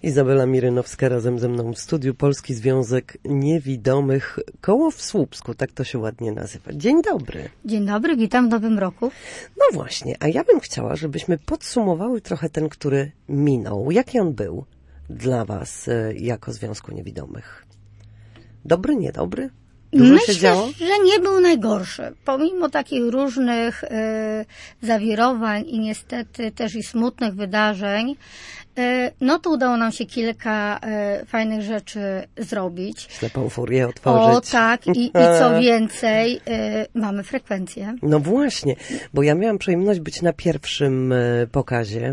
Izabela Mirynowska razem ze mną w studiu. Polski Związek Niewidomych Koło w Słupsku, tak to się ładnie nazywa. Dzień dobry. Dzień dobry, witam w nowym roku. No właśnie, a ja bym chciała, żebyśmy podsumowały trochę ten, który minął. Jaki on był dla was jako Związku Niewidomych? Dobry, niedobry? Dużo się działo? Myślę, że nie był najgorszy. Pomimo takich różnych zawirowań i niestety też i smutnych wydarzeń, no to udało nam się kilka fajnych rzeczy zrobić. Ślepą furię otworzyć. O tak, i co więcej, mamy frekwencję. No właśnie, bo ja miałam przyjemność być na pierwszym pokazie.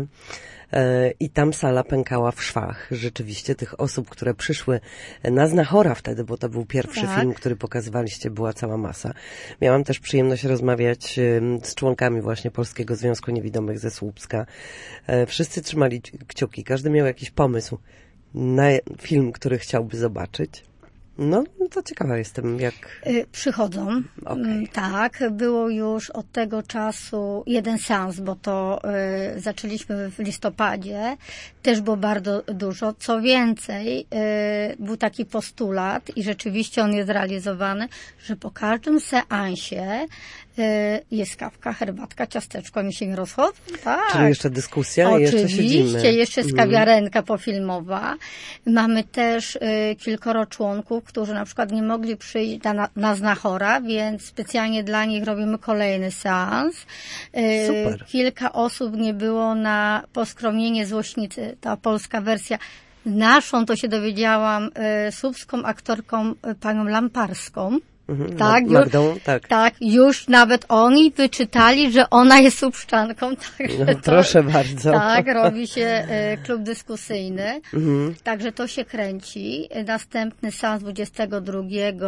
I tam sala pękała w szwach. Rzeczywiście tych osób, które przyszły na Znachora wtedy, bo to był pierwszy film, który pokazywaliście, była cała masa. Miałam też przyjemność rozmawiać z członkami właśnie Polskiego Związku Niewidomych ze Słupska. Wszyscy trzymali kciuki. Każdy miał jakiś pomysł na film, który chciałby zobaczyć. No, to ciekawa jestem, jak... Przychodzą. Okay. Tak, było już od tego czasu jeden seans, bo to zaczęliśmy w listopadzie. Też było bardzo dużo. Co więcej, był taki postulat i rzeczywiście on jest realizowany, że po każdym seansie jest kawka, herbatka, ciasteczko, mi się nie rozchodzą. Tak. Czyli jeszcze dyskusja i jeszcze siedzimy. Oczywiście, jeszcze jest kawiarenka pofilmowa. Mamy też kilkoro członków, którzy na przykład nie mogli przyjść na Znachora, więc specjalnie dla nich robimy kolejny seans. Super. Kilka osób nie było na Poskromienie Złośnicy, ta polska wersja. Naszą to się dowiedziałam słupską aktorką panią Lamparską. Tak, Magdą, tak, już nawet oni wyczytali, że ona jest słupszczanką. No, proszę bardzo. Tak, robi się klub dyskusyjny. Także to się kręci. Następny seans 22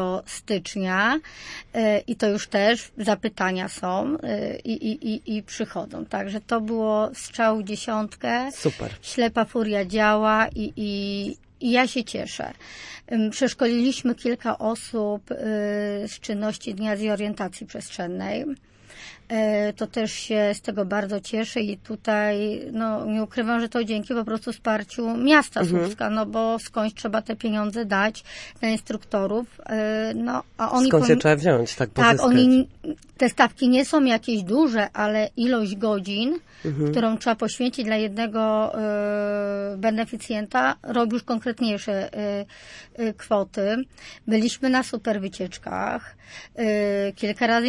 stycznia i to już też zapytania są i przychodzą. Także to było strzał w dziesiątkę. Super. Ślepa furia działa i ja się cieszę. Przeszkoliliśmy kilka osób z czynności Dnia z Orientacji Przestrzennej. To też się z tego bardzo cieszę i tutaj, no nie ukrywam, że to dzięki po prostu wsparciu miasta Słupska, no bo skądś trzeba te pieniądze dać na instruktorów, no a oni... Skąd się trzeba wziąć, tak pozyskać? Tak, te stawki nie są jakieś duże, ale ilość godzin, którą trzeba poświęcić dla jednego beneficjenta, robi już konkretniejsze kwoty. Byliśmy na super wycieczkach, kilka razy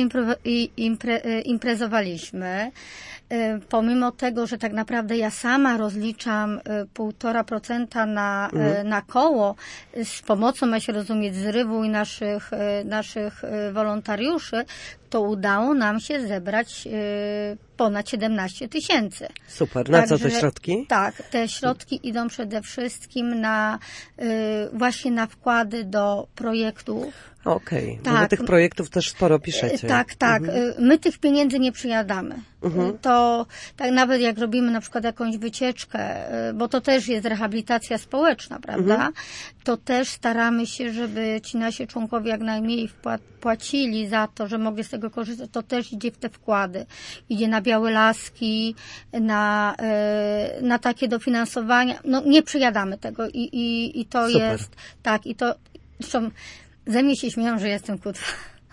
imprezowaliśmy. Pomimo tego, że tak naprawdę ja sama rozliczam 1,5% na koło z pomocą, ma się rozumieć, zrywu i naszych wolontariuszy, to udało nam się zebrać ponad 17 000. Super. Na co te środki? Tak, te środki idą przede wszystkim właśnie na wkłady do projektów. Okej. Tak. No do tych projektów też sporo piszecie. Tak. My tych pieniędzy nie przyjadamy. To tak nawet jak robimy na przykład jakąś wycieczkę, bo to też jest rehabilitacja społeczna, prawda? To też staramy się, żeby ci nasi członkowie jak najmniej płacili za to, że mogli z tego korzystać. To też idzie w te wkłady. Idzie na białe laski, na takie dofinansowania. No nie przyjadamy tego i to Super. jest, tak, i to, zresztą ze mnie się śmieją, że jestem kutwa.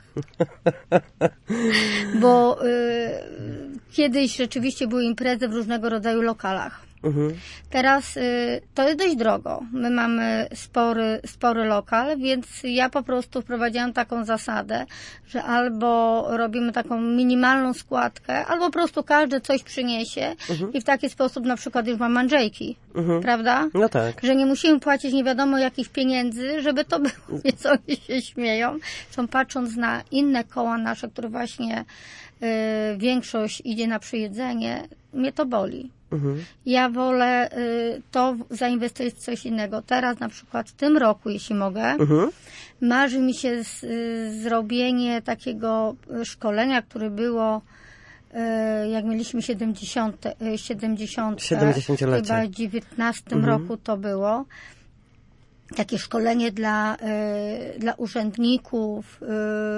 Bo kiedyś rzeczywiście były imprezy w różnego rodzaju lokalach. Teraz to jest dość drogo. My mamy spory lokal, więc ja po prostu wprowadziłam taką zasadę, że albo robimy taką minimalną składkę, albo po prostu każdy coś przyniesie i w taki sposób na przykład już mam Andrzejki, prawda? No tak. Że nie musimy płacić nie wiadomo jakich pieniędzy, żeby to było, więc oni się śmieją. Są patrząc na inne koła nasze, które właśnie większość idzie na przyjedzenie, mnie to boli. Ja wolę to zainwestować w coś innego. Teraz na przykład w tym roku, jeśli mogę, marzy mi się zrobienie takiego szkolenia, które było jak mieliśmy 70-lecie. Chyba w 19 roku to było. Takie szkolenie dla urzędników,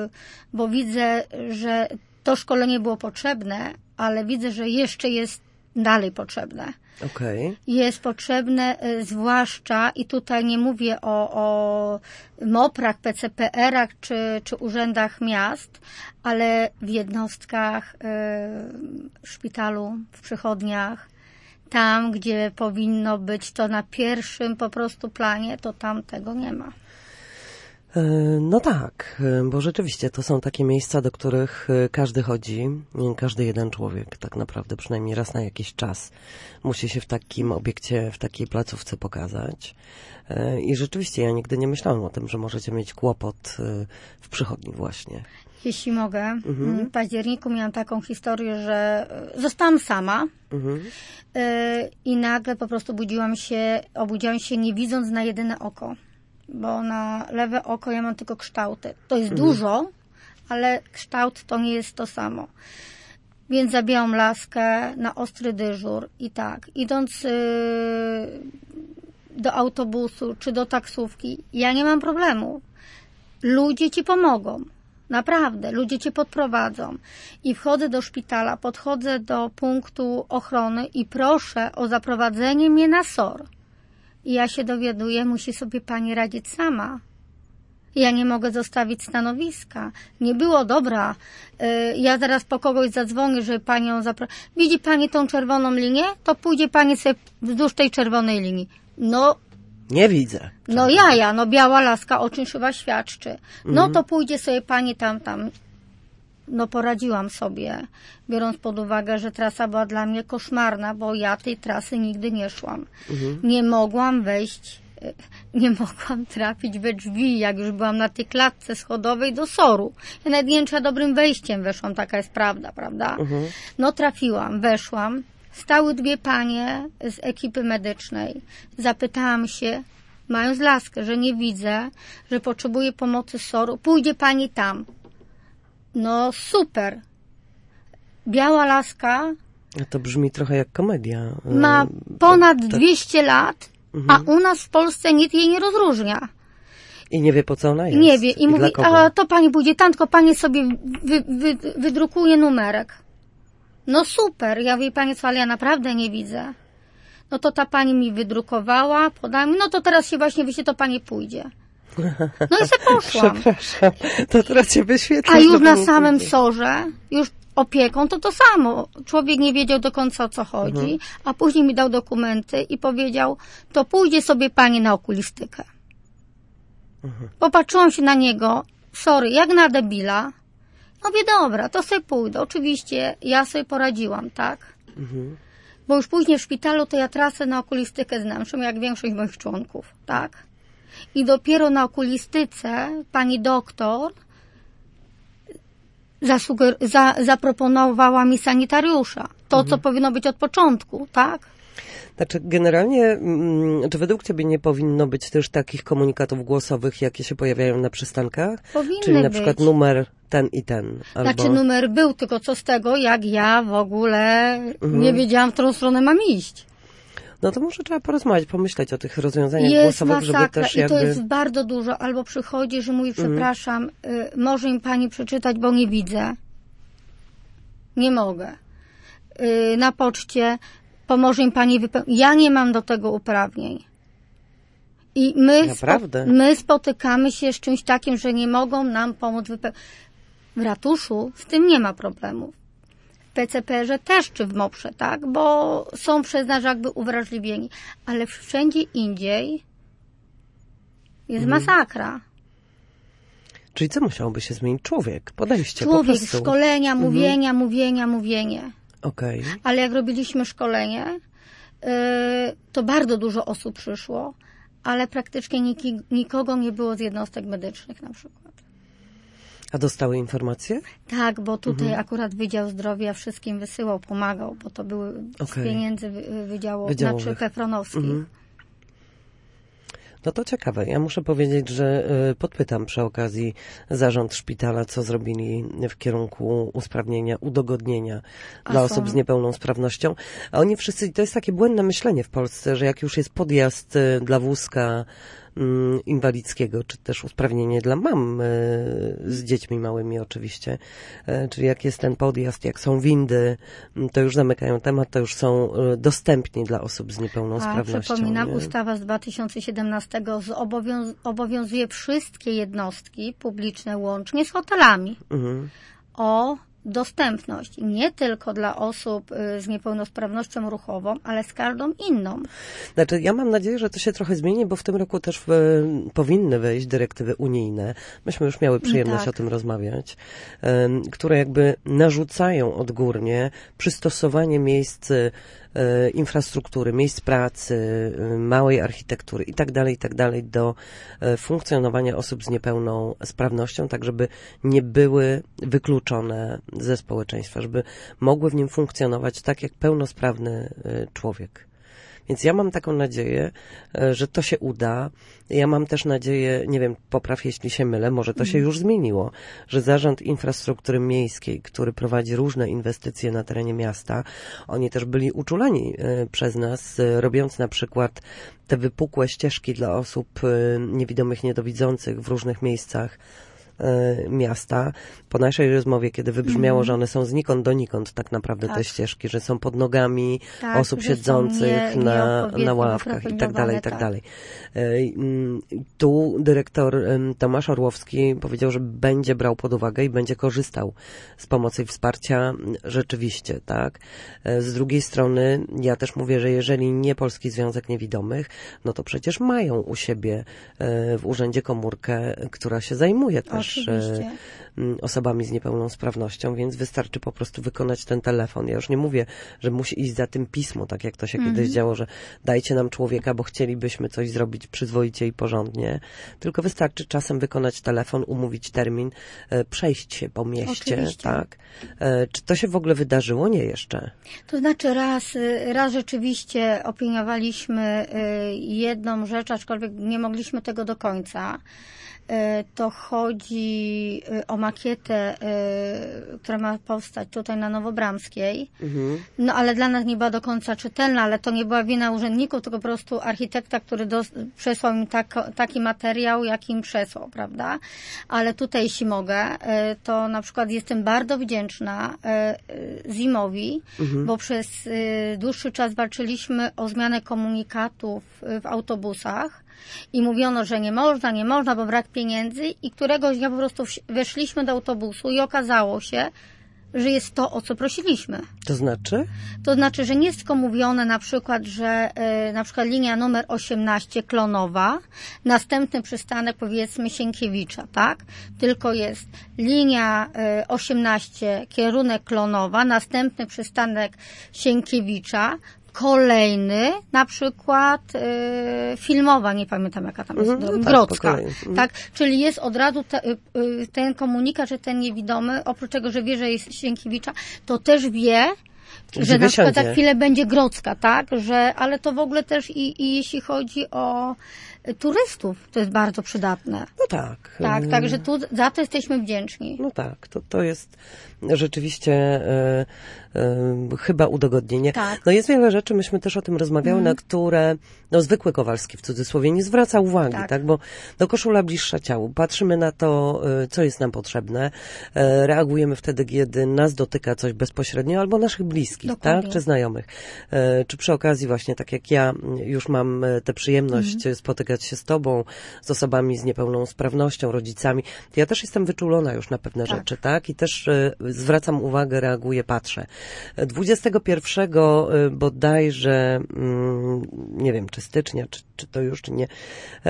bo widzę, że to szkolenie było potrzebne, ale widzę, że jeszcze jest dalej potrzebne. Okej. Jest potrzebne zwłaszcza, i tutaj nie mówię o MOPR-ach, PCPR-ach czy urzędach miast, ale w jednostkach, w szpitalu, w przychodniach, tam, gdzie powinno być to na pierwszym po prostu planie, to tam tego nie ma. No tak, bo rzeczywiście to są takie miejsca, do których każdy chodzi, każdy jeden człowiek tak naprawdę, przynajmniej raz na jakiś czas musi się w takim obiekcie, w takiej placówce pokazać. I rzeczywiście ja nigdy nie myślałam o tym, że możecie mieć kłopot w przychodni właśnie. Jeśli mogę, w październiku miałam taką historię, że zostałam sama i nagle po prostu obudziłam się nie widząc na jedyne oko. Bo na lewe oko ja mam tylko kształty. To jest dużo, ale kształt to nie jest to samo. Więc zabijałam laskę na ostry dyżur i tak, idąc do autobusu czy do taksówki, ja nie mam problemu. Ludzie ci pomogą. Naprawdę, ludzie cię podprowadzą. I wchodzę do szpitala, podchodzę do punktu ochrony i proszę o zaprowadzenie mnie na SOR. I ja się dowiaduję, musi sobie pani radzić sama. Ja nie mogę zostawić stanowiska. Nie było dobra. Ja zaraz po kogoś zadzwonię, że panią Widzi pani tą czerwoną linię? To pójdzie pani sobie wzdłuż tej czerwonej linii. No. Nie widzę. No biała laska, o czymś chyba świadczy. No to pójdzie sobie pani tam. No poradziłam sobie, biorąc pod uwagę, że trasa była dla mnie koszmarna, bo ja tej trasy nigdy nie szłam. Nie mogłam wejść, nie mogłam trafić we drzwi, jak już byłam na tej klatce schodowej do SOR-u. Ja nawet nie wiem, czy ja dobrym wejściem weszłam, taka jest prawda? No trafiłam, weszłam. Stały dwie panie z ekipy medycznej. Zapytałam się, mając laskę, że nie widzę, że potrzebuję pomocy SOR-u. Pójdzie pani tam. No super. Biała laska. To brzmi trochę jak komedia. Ma ponad 200 lat, a u nas w Polsce nikt jej nie rozróżnia. I nie wie, po co ona jest. Nie wie. I mówi, a to pani pójdzie tam, tylko pani sobie wydrukuje numerek. No super. Ja mówię, pani co, ale ja naprawdę nie widzę. No to ta pani mi wydrukowała, podała mi, no to teraz się właśnie wyśle, to pani pójdzie. No i se poszłam. Przepraszam, to teraz cię wyświetla. A już na samym SOR-ze, już opieką, to samo. Człowiek nie wiedział do końca, o co chodzi, a później mi dał dokumenty i powiedział, to pójdzie sobie pani na okulistykę. Popatrzyłam się na niego, sorry, jak na debila. No mówię, dobra, to sobie pójdę. Oczywiście ja sobie poradziłam, tak? Bo już później w szpitalu to ja trasę na okulistykę znam, jak większość moich członków, tak? I dopiero na okulistyce pani doktor zaproponowała mi sanitariusza. To, co powinno być od początku, tak? Znaczy, generalnie, czy według ciebie nie powinno być też takich komunikatów głosowych, jakie się pojawiają na przystankach? Powinny Czyli na przykład numer ten i ten. Albo... Znaczy numer był, tylko co z tego, jak ja w ogóle nie wiedziałam, w którą stronę mam iść. No to może trzeba porozmawiać, pomyśleć o tych rozwiązaniach głosowych, żeby też jakby... I to jest bardzo dużo. Albo przychodzi, że mówi, przepraszam, może mi pani przeczytać, bo nie widzę. Nie mogę. Na poczcie pomoże mi pani wypełnić. Ja nie mam do tego uprawnień. I my spotykamy się z czymś takim, że nie mogą nam pomóc wypełnić. W ratuszu z tym nie ma problemów. W PCPR-ze też, czy w MOPR-ze, tak? Bo są przez nas jakby uwrażliwieni. Ale wszędzie indziej jest masakra. Czyli co musiałoby się zmienić? Podejście po prostu. Szkolenia, mówienie. Okej. Ale jak robiliśmy szkolenie, to bardzo dużo osób przyszło, ale praktycznie nikogo nie było z jednostek medycznych na przykład. A dostały informacje? Tak, bo tutaj akurat Wydział Zdrowia wszystkim wysyłał, pomagał, bo to były z pieniędzy wydziałowych. Znaczy PFRON-owskich. No to ciekawe. Ja muszę powiedzieć, że podpytam przy okazji zarząd szpitala, co zrobili w kierunku usprawnienia, udogodnienia dla osób z niepełnosprawnością. A oni wszyscy, to jest takie błędne myślenie w Polsce, że jak już jest podjazd dla wózka inwalidzkiego, czy też usprawnienie dla mam z dziećmi małymi oczywiście. Czyli jak jest ten podjazd, jak są windy, to już zamykają temat, to już są dostępni dla osób z niepełnosprawnością. Przypominam, ustawa z 2017 obowiązuje wszystkie jednostki publiczne łącznie z hotelami o dostępność nie tylko dla osób z niepełnosprawnością ruchową, ale z każdą inną. Znaczy, ja mam nadzieję, że to się trochę zmieni, bo w tym roku też powinny wejść dyrektywy unijne. Myśmy już miały przyjemność o tym rozmawiać, które jakby narzucają odgórnie przystosowanie miejsc infrastruktury, miejsc pracy, małej architektury i tak dalej do funkcjonowania osób z niepełnosprawnością, tak żeby nie były wykluczone ze społeczeństwa, żeby mogły w nim funkcjonować tak jak pełnosprawny człowiek. Więc ja mam taką nadzieję, że to się uda. Ja mam też nadzieję, nie wiem, popraw jeśli się mylę, może to się już zmieniło, że Zarząd Infrastruktury Miejskiej, który prowadzi różne inwestycje na terenie miasta, oni też byli uczuleni przez nas, robiąc na przykład te wypukłe ścieżki dla osób niewidomych, niedowidzących w różnych miejscach miasta. Po naszej rozmowie, kiedy wybrzmiało, że one są znikąd donikąd tak naprawdę te ścieżki, że są pod nogami osób siedzących na ławkach i tak dalej. Tu dyrektor Tomasz Orłowski powiedział, że będzie brał pod uwagę i będzie korzystał z pomocy i wsparcia rzeczywiście, tak. Z drugiej strony ja też mówię, że jeżeli nie Polski Związek Niewidomych, no to przecież mają u siebie w urzędzie komórkę, która się zajmuje też osobami z niepełnosprawnością, więc wystarczy po prostu wykonać ten telefon. Ja już nie mówię, że musi iść za tym pismo, tak jak to się kiedyś działo, że dajcie nam człowieka, bo chcielibyśmy coś zrobić przyzwoicie i porządnie, tylko wystarczy czasem wykonać telefon, umówić termin, przejść się po mieście, tak? Czy to się w ogóle wydarzyło? Nie jeszcze. To znaczy raz rzeczywiście opiniowaliśmy jedną rzecz, aczkolwiek nie mogliśmy tego do końca. To chodzi o makietę, która ma powstać tutaj na Nowobramskiej. No ale dla nas nie była do końca czytelna, ale to nie była wina urzędników, tylko po prostu architekta, który przesłał im taki materiał, jaki im przesłał, prawda? Ale tutaj, jeśli mogę, to na przykład jestem bardzo wdzięczna ZIM-owi, bo przez dłuższy czas walczyliśmy o zmianę komunikatów w autobusach. I mówiono, że nie można, bo brak pieniędzy i któregoś dnia po prostu weszliśmy do autobusu i okazało się, że jest to, o co prosiliśmy. To znaczy? To znaczy, że nie jest tylko mówione na przykład, że na przykład linia numer 18 Klonowa, następny przystanek powiedzmy Sienkiewicza, tak? Tylko jest linia 18 kierunek Klonowa, następny przystanek Sienkiewicza, kolejny, na przykład Filmowa, nie pamiętam jaka tam jest, Grodzka. Tak? Czyli jest od razu ten komunikat, że ten niewidomy, oprócz tego, że wie, że jest Sienkiewicza, to też wie, że na przykład za chwilę będzie Grodzka, tak? Ale to w ogóle też i jeśli chodzi o turystów, to jest bardzo przydatne. No tak. Tak, także tu za to jesteśmy wdzięczni. No tak, to jest rzeczywiście chyba udogodnienie. Tak. No jest wiele rzeczy, myśmy też o tym rozmawiały, na które zwykły Kowalski w cudzysłowie nie zwraca uwagi, tak? Bo koszula bliższa ciału. Patrzymy na to, co jest nam potrzebne. Reagujemy wtedy, kiedy nas dotyka coś bezpośrednio albo naszych bliskich, tak? Czy znajomych. Czy przy okazji właśnie, tak jak ja już mam tę przyjemność spotykać się z tobą, z osobami z niepełnosprawnością, rodzicami. Ja też jestem wyczulona już na pewne rzeczy, tak? I też zwracam uwagę, reaguję, patrzę. 21 bodajże, nie wiem, czy stycznia, czy to już, czy nie,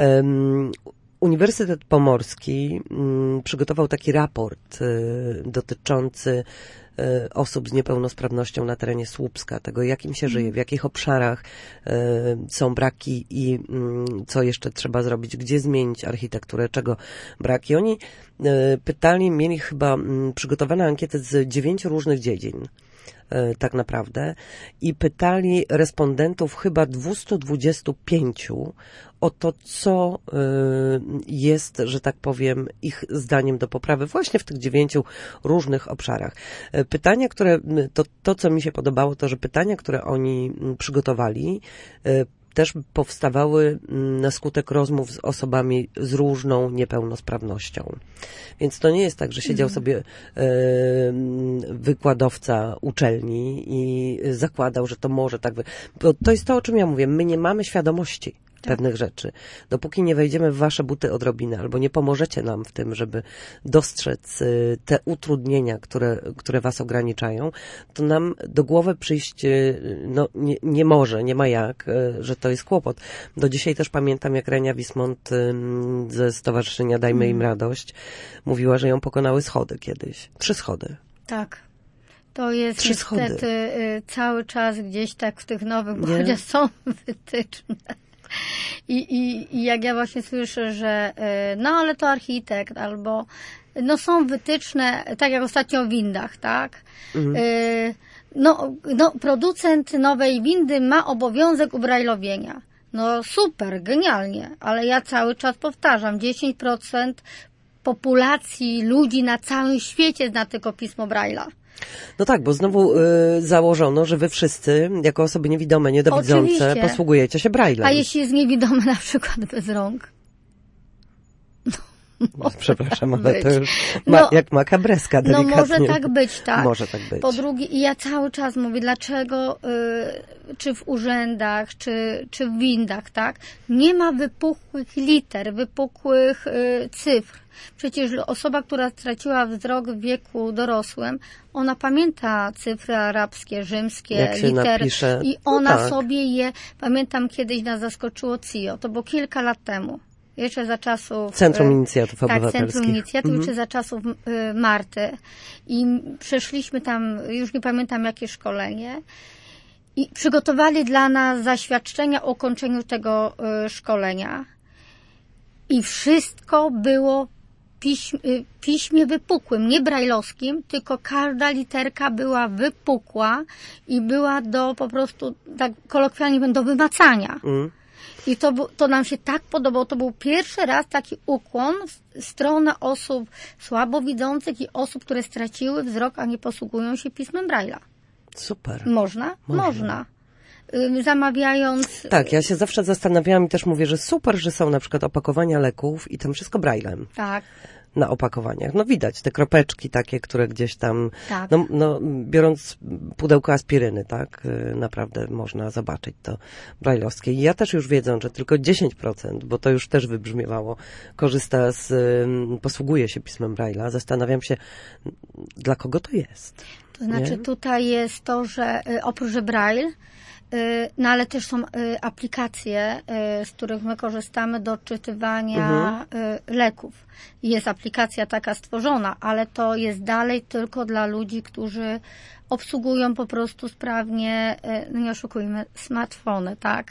Uniwersytet Pomorski przygotował taki raport dotyczący osób z niepełnosprawnością na terenie Słupska, tego jak im się żyje, w jakich obszarach są braki i co jeszcze trzeba zrobić, gdzie zmienić architekturę, czego braki. Oni pytali, mieli chyba przygotowane ankiety z 9 różnych dziedzin. Tak naprawdę i pytali respondentów chyba 225 o to, co jest, że tak powiem, ich zdaniem do poprawy właśnie w tych 9 różnych obszarach. Pytania, które, to co mi się podobało, to że pytania, które oni przygotowali, też powstawały na skutek rozmów z osobami z różną niepełnosprawnością. Więc to nie jest tak, że siedział sobie wykładowca uczelni i zakładał, że to może tak... Bo to jest to, o czym ja mówię. My nie mamy świadomości pewnych rzeczy. Dopóki nie wejdziemy w wasze buty odrobinę, albo nie pomożecie nam w tym, żeby dostrzec te utrudnienia, które was ograniczają, to nam do głowy przyjść nie może, nie ma jak, że to jest kłopot. Do dzisiaj też pamiętam, jak Renia Wismont ze Stowarzyszenia Dajmy im Radość mówiła, że ją pokonały schody kiedyś. 3 schody. Tak. To jest niestety cały czas gdzieś tak w tych nowych, bo są wytyczne. I jak ja właśnie słyszę, że ale to architekt, albo są wytyczne, tak jak ostatnio o windach, tak? Producent nowej windy ma obowiązek ubrajlowienia. No super, genialnie, ale ja cały czas powtarzam, 10% populacji ludzi na całym świecie zna tylko pismo Braille'a. No tak, bo znowu założono, że wy wszyscy, jako osoby niewidome, niedowidzące, oczywiście, posługujecie się Braille'em. A jeśli jest niewidomy na przykład bez rąk? Przepraszam, ale to już jak makabreska delikatnie. Może tak być, tak. Może tak być. Po drugie, i ja cały czas mówię, dlaczego czy w urzędach, czy w windach, tak, nie ma wypukłych liter, wypukłych cyfr. Przecież osoba, która straciła wzrok w wieku dorosłym, ona pamięta cyfry arabskie, rzymskie, litery i ona sobie je, pamiętam kiedyś nas zaskoczyło CIO, to było kilka lat temu. Jeszcze za czasów... Centrum Inicjatyw Obywatelskich. Tak, Centrum Inicjatyw, jeszcze za czasów Marty. I przeszliśmy tam, już nie pamiętam jakie szkolenie. I przygotowali dla nas zaświadczenia o ukończeniu tego szkolenia. I wszystko było w piśmie wypukłym, nie brajlowskim, tylko każda literka była wypukła i była po prostu, tak kolokwialnie do wymacania. I to nam się tak podobało. To był pierwszy raz taki ukłon w stronę osób słabowidzących i osób, które straciły wzrok, a nie posługują się pismem Braille'a. Super. Można. Zamawiając... Tak, ja się zawsze zastanawiałam i też mówię, że super, że są na przykład opakowania leków i tam wszystko Braille'em. Tak. Na opakowaniach. Widać te kropeczki takie, które gdzieś tam, tak. Biorąc pudełko aspiryny, tak, naprawdę można zobaczyć to brajlowskie. I ja też już wiedząc, że tylko 10%, bo to już też wybrzmiewało, posługuje się pismem Braille'a, zastanawiam się, dla kogo to jest. To znaczy tutaj jest to, że oprócz Braille, ale też są aplikacje, z których my korzystamy do odczytywania leków. Jest aplikacja taka stworzona, ale to jest dalej tylko dla ludzi, którzy obsługują po prostu sprawnie, nie oszukujmy, smartfony, tak?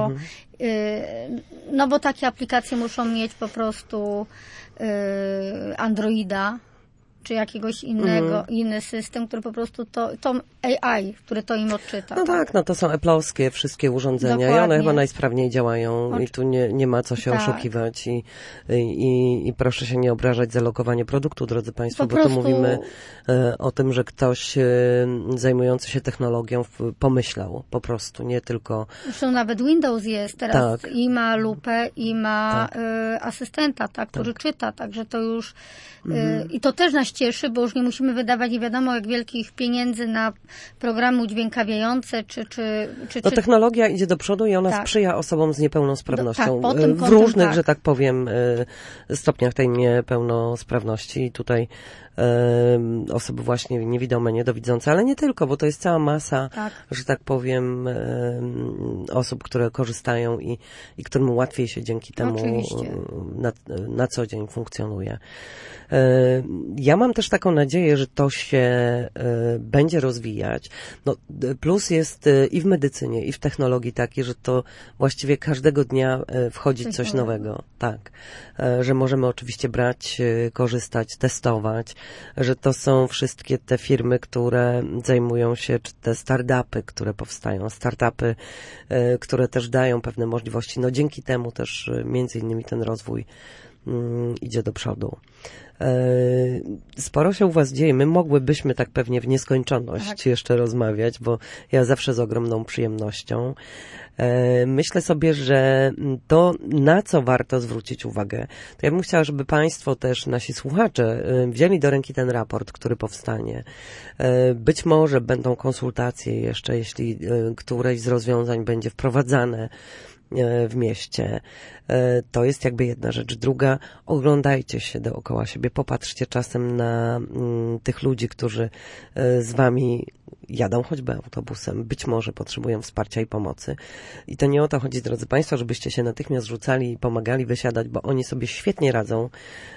Bo takie aplikacje muszą mieć po prostu Androida, czy jakiegoś inny system, który po prostu to AI, który to im odczyta. To są Apple'owskie wszystkie urządzenia. Dokładnie. I one chyba najsprawniej działają i tu nie ma co się oszukiwać i proszę się nie obrażać za lokowanie produktu, drodzy Państwo, bo tu mówimy o tym, że ktoś zajmujący się technologią pomyślał po prostu, nie tylko... Zresztą nawet Windows jest teraz i ma lupę, i ma asystenta, który czyta, także to już i to też nas cieszy, bo już nie musimy wydawać nie wiadomo jak wielkich pieniędzy na programy udźwiękawiające, czy technologia idzie do przodu i ona sprzyja osobom z niepełnosprawnością w kątem, różnych, że tak powiem, stopniach tej niepełnosprawności. I tutaj osoby właśnie niewidome, niedowidzące, ale nie tylko, bo to jest cała masa, że tak powiem, osób, które korzystają i którym łatwiej się dzięki temu na co dzień funkcjonuje. Ja mam też taką nadzieję, że to się będzie rozwijać. Plus jest i w medycynie, i w technologii taki, że to właściwie każdego dnia wchodzi coś nowego. Tak. Że możemy oczywiście brać, korzystać, testować, że to są wszystkie te firmy, które zajmują się, czy te startupy, które powstają, które też dają pewne możliwości. Dzięki temu też między innymi ten rozwój idzie do przodu. Sporo się u was dzieje. My mogłybyśmy tak pewnie w nieskończoność jeszcze rozmawiać, bo ja zawsze z ogromną przyjemnością. Myślę sobie, że to, na co warto zwrócić uwagę, to ja bym chciała, żeby państwo też, nasi słuchacze, wzięli do ręki ten raport, który powstanie. Być może będą konsultacje jeszcze, jeśli któreś z rozwiązań będzie wprowadzane w mieście. To jest jakby jedna rzecz. Druga, oglądajcie się dookoła siebie, popatrzcie czasem na tych ludzi, którzy z wami jadą choćby autobusem, być może potrzebują wsparcia i pomocy. I to nie o to chodzi, drodzy państwo, żebyście się natychmiast rzucali i pomagali wysiadać, bo oni sobie świetnie radzą,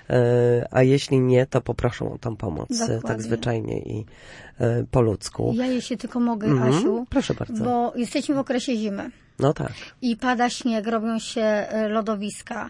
a jeśli nie, to poproszą o tą pomoc. Dokładnie. Tak zwyczajnie i po ludzku. Ja jeśli tylko mogę, Asiu, proszę bardzo. Bo jesteśmy w okresie zimy. No tak. I pada śnieg, robią się lodowiska.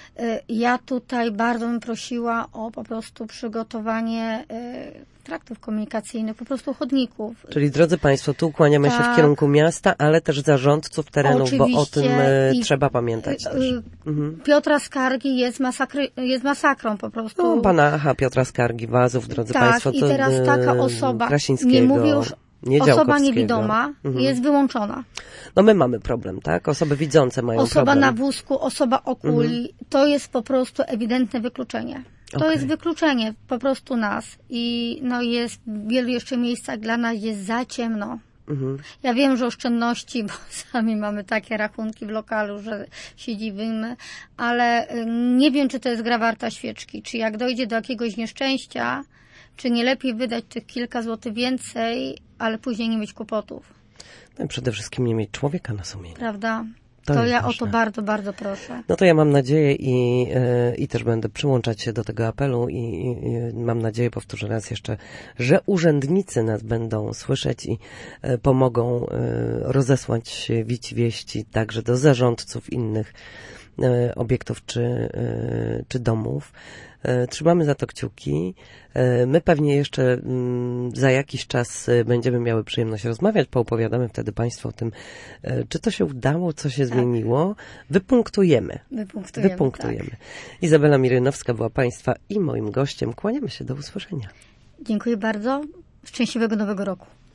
Ja tutaj bardzo bym prosiła o po prostu przygotowanie traktów komunikacyjnych, po prostu chodników. Czyli drodzy państwo, tu kłaniamy się w kierunku miasta, ale też zarządców terenów, bo o tym trzeba pamiętać też. Piotra Skargi jest masakrą po prostu. No, Banacha, Piotra Skargi, Wazów, drodzy państwo. Tak, i teraz taka osoba, Krasińskiego, nie mówię już, osoba niewidoma jest wyłączona. No my mamy problem, tak? Osoby widzące mają problem. Osoba na wózku, osoba o kuli, to jest po prostu ewidentne wykluczenie. To jest wykluczenie po prostu nas. I no jest w wielu jeszcze miejscach dla nas jest za ciemno. Ja wiem, że oszczędności, bo sami mamy takie rachunki w lokalu, że się dziwimy, ale nie wiem, czy to jest gra warta świeczki. Czy jak dojdzie do jakiegoś nieszczęścia, czy nie lepiej wydać tych kilka złotych więcej, ale później nie mieć kłopotów. No, przede wszystkim nie mieć człowieka na sumieniu. Prawda? To ja ważne. O to bardzo, bardzo proszę. No to ja mam nadzieję i też będę przyłączać się do tego apelu i mam nadzieję, powtórzę raz jeszcze, że urzędnicy nas będą słyszeć i pomogą rozesłać wieści także do zarządców innych obiektów czy domów. Trzymamy za to kciuki. My pewnie jeszcze za jakiś czas będziemy miały przyjemność rozmawiać, poopowiadamy wtedy państwu o tym, czy to się udało, co się zmieniło. Wypunktujemy. Tak. Izabela Mirynowska była państwa i moim gościem. Kłaniamy się, do usłyszenia. Dziękuję bardzo. Szczęśliwego Nowego Roku.